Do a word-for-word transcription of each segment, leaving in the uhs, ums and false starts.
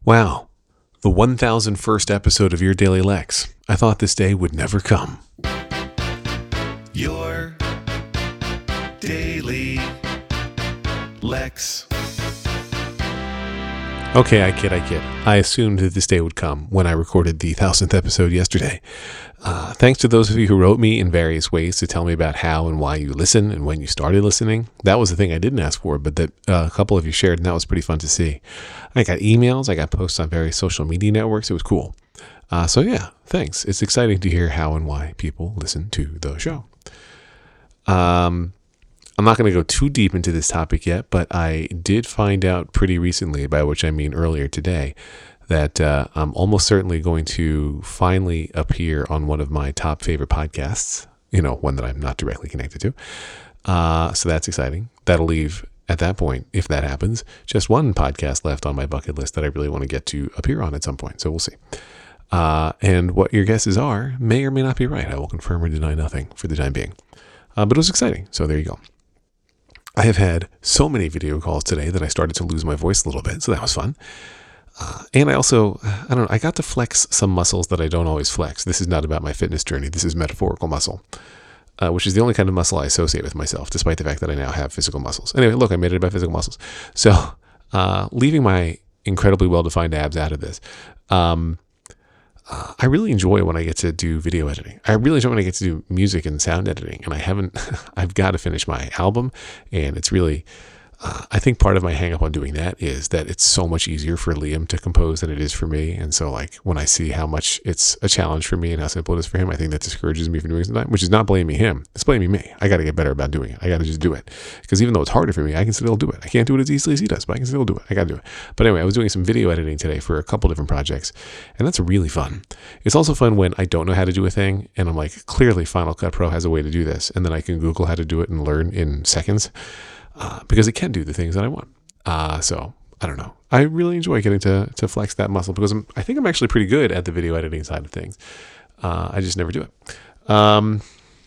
Wow, the one thousand first episode of Your Daily Lex. I thought this day would never come. Your Daily Lex. Okay, I kid, I kid. I assumed that this day would come when I recorded the thousandth episode yesterday. Uh, thanks to those of you who wrote me in various ways to tell me about how and why you listen and when you started listening. That was the thing I didn't ask for, but that uh, a couple of you shared, and that was pretty fun to see. I got emails, I got posts on various social media networks. It was cool. Uh, so yeah, thanks. It's exciting to hear how and why people listen to the show. Um... I'm not going to go too deep into this topic yet, but I did find out pretty recently, by which I mean earlier today, that uh, I'm almost certainly going to finally appear on one of my top favorite podcasts, you know, one that I'm not directly connected to. Uh, so that's exciting. That'll leave, at that point, if that happens, just one podcast left on my bucket list that I really want to get to appear on at some point. So we'll see. Uh, and what your guesses are may or may not be right. I will confirm or deny nothing for the time being. Uh, but it was exciting. So there you go. I have had so many video calls today that I started to lose my voice a little bit, so that was fun. Uh, and I also, I don't know, I got to flex some muscles that I don't always flex. This is not about my fitness journey. This is metaphorical muscle, uh, which is the only kind of muscle I associate with myself, despite the fact that I now have physical muscles. Anyway, look, I made it about physical muscles. So uh, leaving my incredibly well-defined abs out of this, um, Uh, I really enjoy when I get to do video editing. I really enjoy when I get to do music and sound editing. And I haven't, I've got to finish my album. And it's really, uh, I think part of my hang up on doing that is that it's so much easier for Liam to compose than it is for me. And so like when I see how much it's a challenge for me and how simple it is for him, I think that discourages me from doing something, which is not blaming him. It's blaming me. I got to get better about doing it. I got to just do it. Because even though it's harder for me, I can still do it. I can't do it as easily as he does, but I can still do it. I got to do it. But anyway, I was doing some video editing today for a couple different projects, and that's really fun. It's also fun when I don't know how to do a thing, and I'm like, clearly Final Cut Pro has a way to do this, and then I can Google how to do it and learn in seconds. Uh, because it can do the things that I want. Uh, so, I don't know. I really enjoy getting to to flex that muscle because I'm, I think I'm actually pretty good at the video editing side of things. Uh, I just never do it. Um,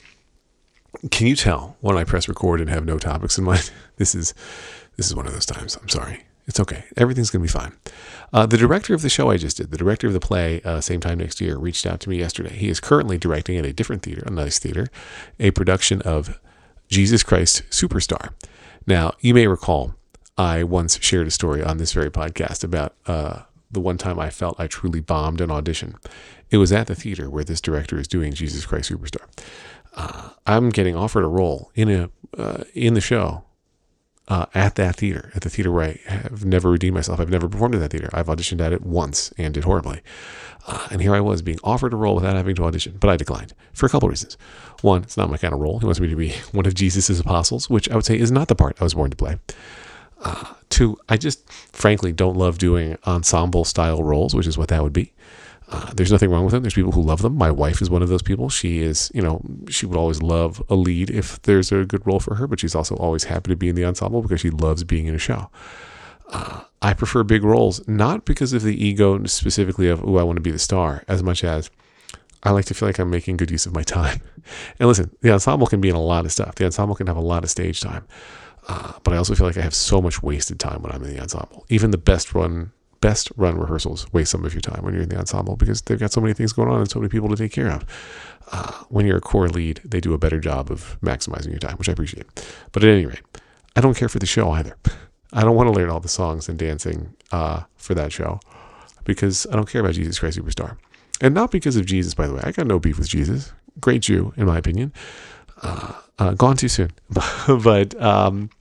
can you tell when I press record and have no topics in mind? This is this is one of those times. I'm sorry. It's okay. Everything's going to be fine. Uh, the director of the show I just did, the director of the play, uh, same time next year, reached out to me yesterday. He is currently directing at a different theater, a nice theater, a production of Jesus Christ Superstar. Now, you may recall, I once shared a story on this very podcast about uh, the one time I felt I truly bombed an audition. It was at the theater where this director is doing Jesus Christ Superstar. Uh, I'm getting offered a role in a uh, in the show uh, at that theater, at the theater where I have never redeemed myself. I've never performed in that theater. I've auditioned at it once and did horribly. Uh, and here I was being offered a role without having to audition, but I declined for a couple of reasons. One, it's not my kind of role. He wants me to be one of Jesus's apostles, which I would say is not the part I was born to play. Uh, two, I just frankly don't love doing ensemble style roles, which is what that would be. Uh, there's nothing wrong with them. There's people who love them. My wife is one of those people. She is, you know, she would always love a lead if there's a good role for her, but she's also always happy to be in the ensemble because she loves being in a show. Uh, I prefer big roles, not because of the ego specifically of, oh, I want to be the star, as much as I like to feel like I'm making good use of my time. And listen, the ensemble can be in a lot of stuff. The ensemble can have a lot of stage time. Uh, but I also feel like I have so much wasted time when I'm in the ensemble. Even the best run, best run rehearsals waste some of your time when you're in the ensemble because they've got so many things going on and so many people to take care of. Uh, when you're a core lead, they do a better job of maximizing your time, which I appreciate. But at any rate, I don't care for the show either. I don't want to learn all the songs and dancing uh, for that show because I don't care about Jesus Christ Superstar. And not because of Jesus, by the way. I got no beef with Jesus. Great Jew, in my opinion. Uh, uh, gone too soon. but um,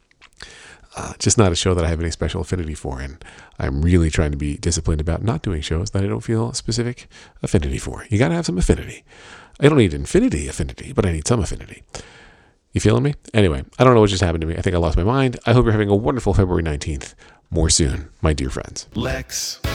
uh, just not a show that I have any special affinity for. And I'm really trying to be disciplined about not doing shows that I don't feel a specific affinity for. You got to have some affinity. I don't need infinity affinity, but I need some affinity. You feeling me? Anyway, I don't know what just happened to me. I think I lost my mind. I hope you're having a wonderful February nineteenth. More soon, my dear friends. Lex.